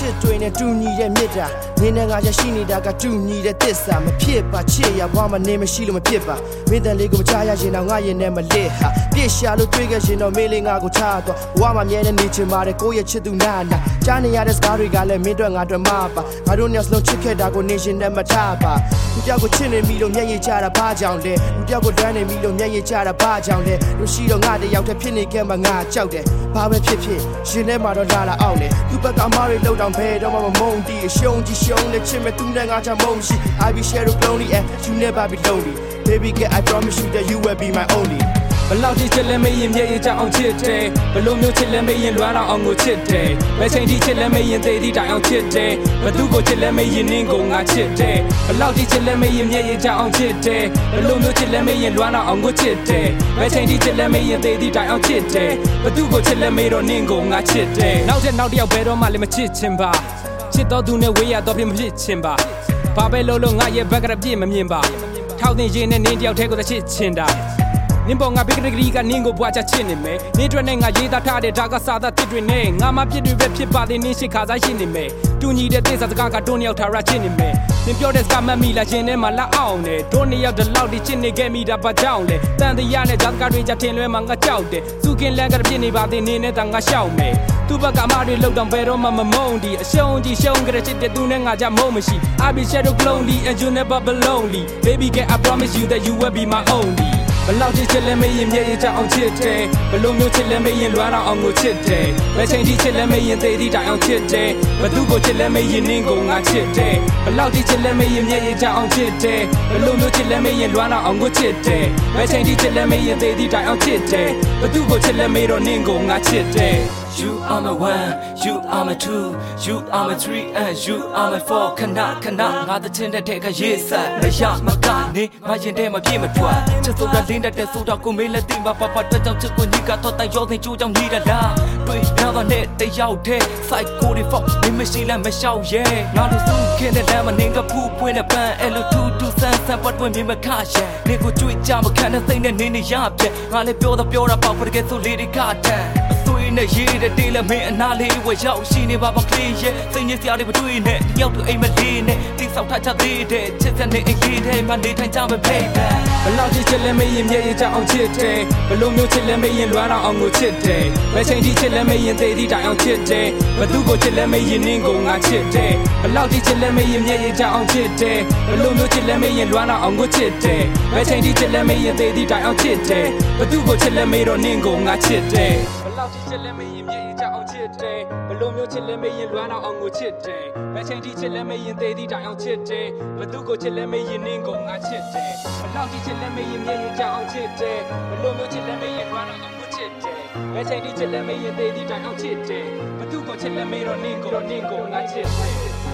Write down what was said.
စ်တွေနဲ့တူညီတဲ့မြစ်တာနင်းနဲ့ငါချရှိနေတာကတူညီတဲ့သစ္စာမဖြစ်ပါချစ်ရဘွားမနေမရှိလို့မဖြစ်ပါမင်းတန်လေးကိုမချရရင်တော့ငါရင်နဲ့မလစ်ဟာပြစ်ရှာလို့တွေ့ခဲ့ရင်တော့မင်းလေးငါကိုချတော့ဘွားမမြဲတဲ့နေချင်ပါတယ်ကိုယ့်ရဲ့ချစ်သူနာနာကြားနေရတဲ့စကားတွေကလည်းမင်းတို့ငါတို့မပါငါတို့နှစ်ယောက်စလုံးချစ်ခဲ့တာကိုနေရှင်နဲ့မထားပါလူတယောက်ကိုချစ်နေပြီလို့မျက်ရည်ကျတာဘာကြောင့်လဲလူတယောက်ကိုတန်းနေပြီလို့မျက်ရည်ကျတာဘာကြောင့်လဲလူရှိတော့ငါတယောက်တည်းဖြစ်နေခဲ့မှငါကြောက်တယ်ဘာပဲဖြစ်ဖြစ်ရှင်ထဲမှာတော့လာအောင်လေသူ့ဘက်ကမားတွေလှုပ်တောင်ဘယ်တော့မှမမုန်းတီးရှုံးကြည့်ရှုံးနဲ့ချစ်မဲ့သူနဲ့ငါချမုန်းရှိ I be share lonely and you never be lonely baby girl I promise you that you will be my only ဘလောက်ထိချစ်လဲမရင်မျက်ရည်ကျအောင်ချစ်တယ်ဘလို့မျိုးချစ်လဲမရင်လွမ်းအောင်ကိုချစ်တယ်ဘယ်ချိန်ထိချစ်လဲမရင်သေးသည့်တိုင်အောင်ချစ်တယ်ဘသူကိုချစ်လဲမရင်နင်းကိုငါချစ်တယ်ဘလောက်ထိချစ်လဲမရင်မျက်ရည်ကျအောင်ချစ်တယ်ဘလို့မျိုးချစ်လဲမရင်လွမ်းအောင်ကိုချစ်တယ်ဘယ်ချိန်ထိချစ်လဲမရင်သေးသည့်တိုင်အောင်ချစ်တယ်ဘသူကိုချစ်လဲမေးတော့နင်းကိုငါချစ်တယ်နောက်တစ်ယောက်ဘယ်တော့မှလည်းမချစ်ချင်ပါချစ်တော့သူနဲ့ဝေးရတော့ဖြစ်မဖြစ်ချင်ပါဘာပဲလို့ငါရဲ့ဘက်ကပြည့်မမြင်ပါထောက်တင်ရင်နဲ့နင်းတယောက်တည်းကိုချစ်ချင်တာနင်းပေါ်ငါဘိကဂရီကနင်းကိုဘွားချချစ်နေမယ်နင်းတွေနဲ့ငါရေးသားထားတဲ့ဒါကစာသားတစ်တွေနဲ့ငါမပြစ်တွေပဲဖြစ်ပါသေးနင်းရှိခါစားရှိနေမယ်တူညီတဲ့သစ္စာစကားကတွန်းရောက်ထားရချစ်နေမယ်နင်းပြောတဲ့စကားမှတ်မိလားရှင်ထဲမှာလာအောင်နဲ့တွန်းနေရောက်တဲ့လောက်ဒီချစ်နေခဲ့မိတာဘာကြောင့်လဲတန်တရားနဲ့ဇာတ်ကားတွေချထင်လွဲမှာငါကြောက်တယ်စုကင်လန်ကပြစ်နေပါသေးနင်းနဲ့တန်ငါရှောက်မယ်သူ့ဘက်ကမားတွေလှုပ်တော့ဘယ်တော့မှမမုန်းဒီအရှုံးကြီးရှုံးကြတဲ့ချစ်တဲ့သူနဲ့ငါကြမုန်းမရှိ I be shadow lonely and you never be lonely baby girl I promise you that you will be my onlyဘလောက်ထိချစ်လဲမရင်မျက်ရည်ကျအောင်ချစ်တယ်ဘလို့မျိုးချစ်လဲမရင်လွမ်းအောင်ကိုချစ်တယ်ဘယ်ချိန်ထိချစ်လဲမရင်သေးသည့်တိုင်အောင်ချစ်တယ်ဘသူကိုချစ်လဲမရင်နင်းကိုငါချစ်တယ်ဘလောက်ထိချစ်လဲမရင်မျက်ရည်ကျအောင်ချစ်တယ်ဘလို့မျိုးချစ်လဲမရင်လွမ်းအောင်ကိုချစ်တယ်ဘယ်ချိန်ထိချစ်လဲမရင်သေးသည့်တိုင်အောင်ချစ်တယ်ဘသူကိုချစ်လဲမေးတော့နင်းကိုငါချစ်တယ် You are my one, you are my two, you are my three, and you are my four. Kana, ngā the tin that take a yes, the yacht, my god, ne, my yin day, my game, my twa. Just so that Linda, the soda, go me, let think about papa, the jump to Nika, thought I don't think you don't need a da. Wait, now the net, they out there, psycho, the fuck, the machine, and my show, yeah. Not a soon, can the lamb, and nigga poop, when a band, L2, 2 cents, and what when me, my cash, Nico, do it, jam, kind of thing, and in the yard, I let go the pure about for the get so lady cat. နဲ့ရေးတဲ့တေးလက်မင်းအနာလေးဝရောက်ရှိနေပါမကလေးရဲ့စိတ်ညစ်စရာတွေမတွေ့နဲ့တယောက်တူအိမ်မလေးနဲ့တိဆောက်ထားချသေးတဲ့ချစ်တဲ့နေအိမ်လေးထဲမှာနေထိုင်ကြမယ် baby ဘလောက်ချစ်လဲမရင်မျက်ရည်ကျအောင်ချစ်တယ်ဘလို့မျိုးချစ်လဲမရင်လွမ်းအောင်ကိုချစ်တယ်ဘယ်ချိန်ထိချစ်လဲမရင်သေးသည့်တိုင်အောင်ချစ်တယ်ဘသူကိုချစ်လဲမရင်နင်းကိုငါချစ်တယ်ဘလောက်ချစ်လဲမရင်မျက်ရည်ကျအောင်ချစ်တယ်ဘလို့မျိုးချစ်လဲမရင်လွမ်းအောင်ကိုချစ်တယ်ဘယ်ချိန်ထိချစ်လဲမရင်သေးသည့်တိုင်အောင်ချစ်တယ်ဘသူကိုချစ်လဲမေးတော့နင်းကိုငါချစ်တယ်လောက်ချစ်လဲမရင်မျက်ရည်ကျအောင်ချစ်တယ်ဘလို့မျိုးချစ်လဲမရင်လွမ်းအောင်ကိုချစ်တယ်ဘယ်ချိန်ထိချစ်လဲမရင်သေးသည့်တိုင်အောင်ချစ်တယ်ဘသူကိုချစ်လဲမရင်နင်းကိုငါချစ်တယ်လောက်ချစ်လဲမရင်မျက်ရည်ကျအောင်ချစ်တယ်ဘလို့မျိုးချစ်လဲမရင်လွမ်းအောင်ကိုချစ်တယ်ဘယ်ချိန်ထိချစ်လဲမရင်သေးသည့်တိုင်အောင်ချစ်တယ်ဘသူကိုချစ်လဲမေးတော့နင်းကိုငါချစ်တယ်